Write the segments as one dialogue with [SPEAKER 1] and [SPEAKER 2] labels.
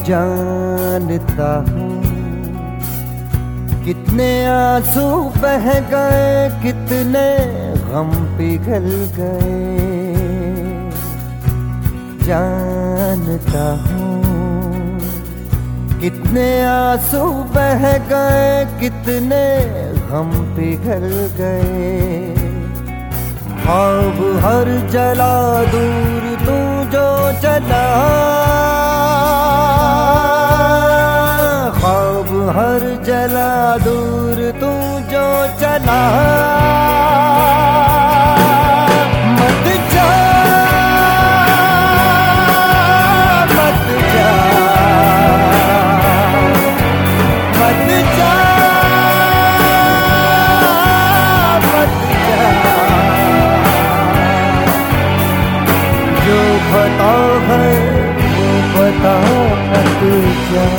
[SPEAKER 1] जानता हूँ कितने आंसू बह गए, कितने गम पिघल गए। जानता हूँ कितने आंसू बह गए, कितने गम पिघल गए। ख्वाब हर जला दूर तू जो चला, ख्वाब हर जला दूर तू जो चला। मत जा मत जा मत जा मत जा। जो पता है वो बता मत जा।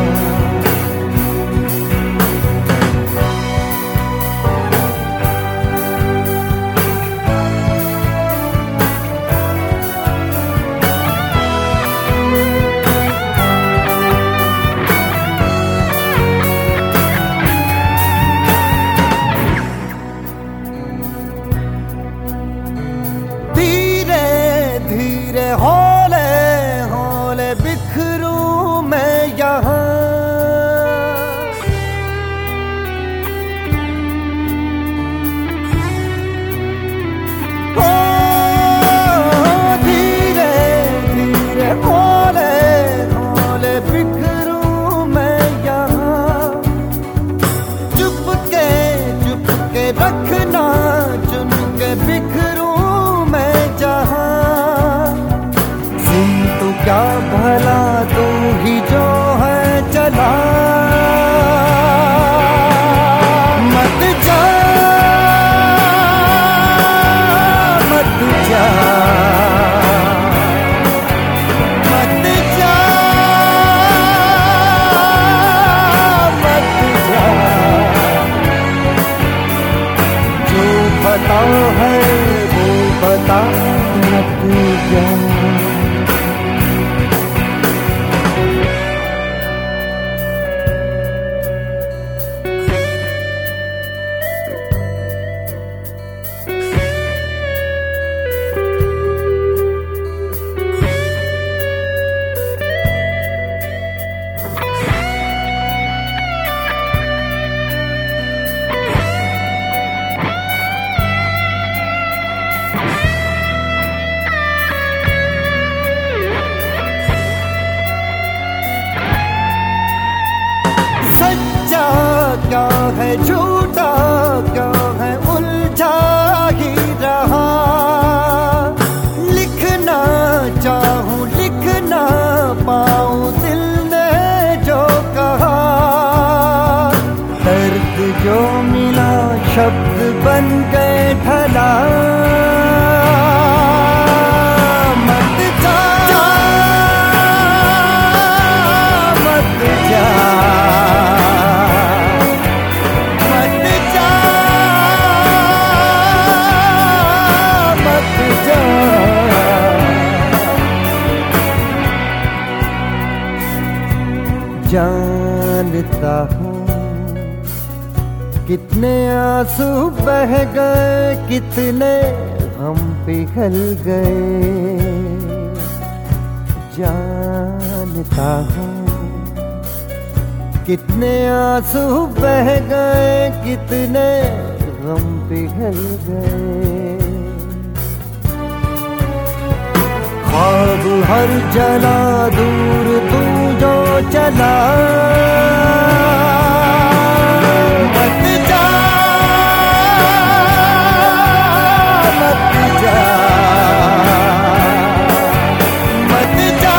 [SPEAKER 1] हौले हौले बिखरूं मैं यहाँ, ओ धीरे धीरे हौले हौले बिखरूं मैं यहाँ। चुप के रखना चुन के बिखरूं मैं जहाँ। तू क्या भला तू ही जो है चला। मत जा मत जा मत जा मत जा। जो पता है वो बता मत जा। क्या है झूठा क्या है उलझा ही रहा। लिखना चाहूं लिख ना पाऊं दिल ने जो कहा। दर्द जो मिला शब्द बन गए ढला। मत जा मत जा जानता हूँ कितने आंसू बह गए, कितने गम पिघल गए। जानता हूँ कितने आंसू बह गए, कितने गम पिघल गए। ख्वाब हर जला दूर तू जो चला। मत जा मत जा मत जा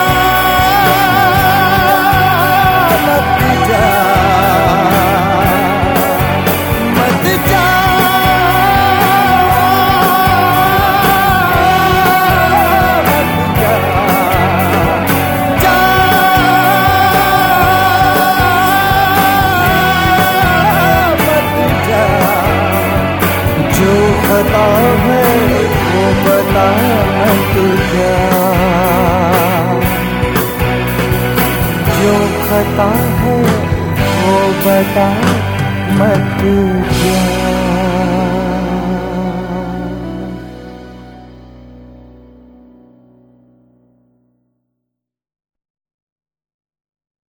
[SPEAKER 1] मत जा मत जा। पता है वो बता मत जा। खता है वो बता मत जा।